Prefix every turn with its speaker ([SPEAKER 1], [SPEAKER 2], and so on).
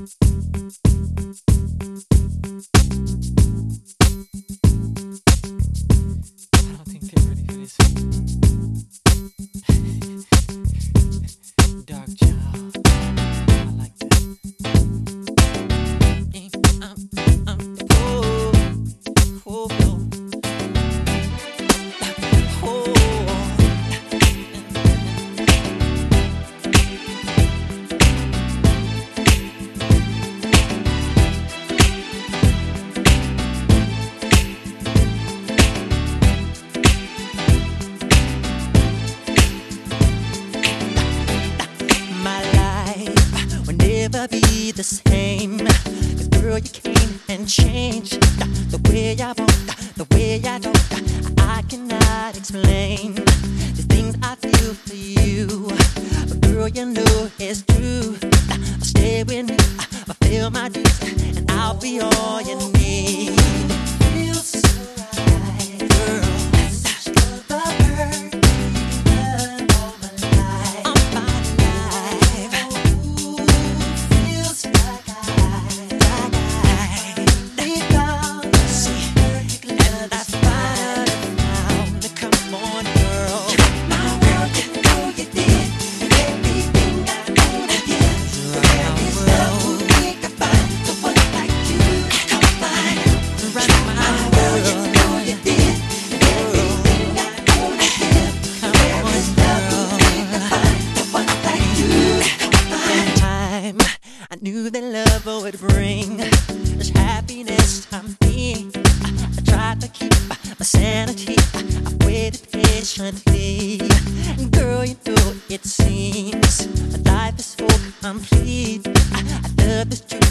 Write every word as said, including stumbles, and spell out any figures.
[SPEAKER 1] don't think they're ready for this. Dark child. I like that. Um, um, oh, oh, oh. Never be the same. 'Cause girl, you came and changed the way I want, the way I don't. I cannot explain the things I feel for you, but girl, you know it's true. Stay with me, fulfill my dreams, and I'll be all you need. Feels so right, girl. I knew that love would bring this happiness to me. I tried to keep my sanity. I waited patiently. And girl, you know it seems my life is so complete. I love this truth.